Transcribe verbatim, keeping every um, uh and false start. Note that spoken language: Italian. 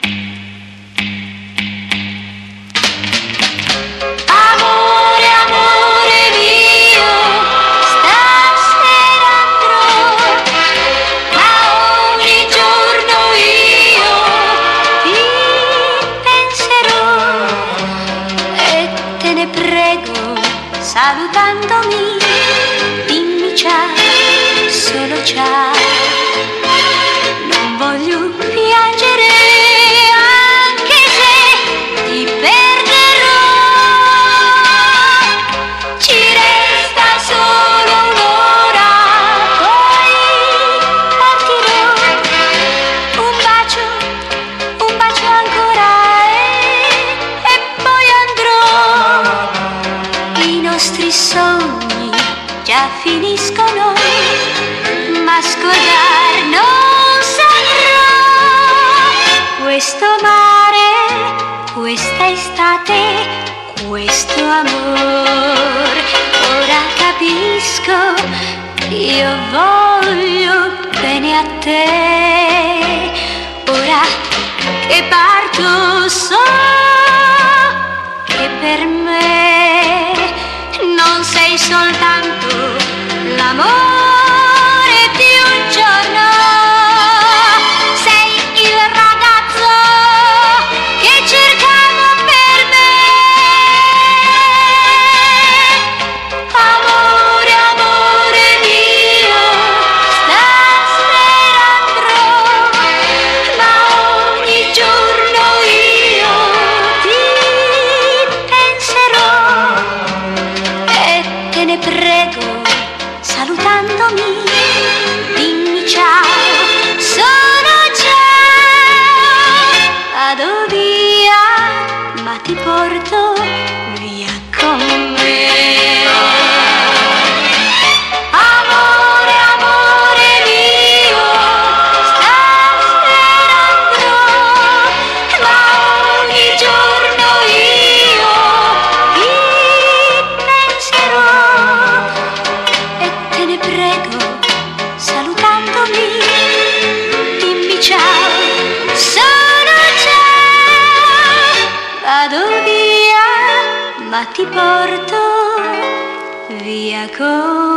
Amore, amore mio, stasera andrò, ma ogni giorno io ti penserò e te ne prego, salutandomi, dimmi ciao, solo ciao. Non voglio piangere anche se ti perderò. Ci resta solo un'ora, poi partirò. Un bacio, un bacio ancora e, e poi andrò. I nostri sogni già finiscono, ma scordar non saprò. Questo mare, questa estate, questo amor. Ora capisco, io voglio bene a te. Ora che parto so che per me non sei soltanto l'amore di un giorno, sei il ragazzo che cercavo per me. Amore, amore mio, stasera andrò, ma ogni giorno io ti penserò e te ne prego, salutandomi, dimmi ciao, sono ciao. Vado via, ma ti porto via con me. Amore, amore mio, stasera andrò, ma ogni giorno io ti penserò e te ne prego, salutandomi, dimmi ciao, sono ciao. Vado via, ma ti porto via con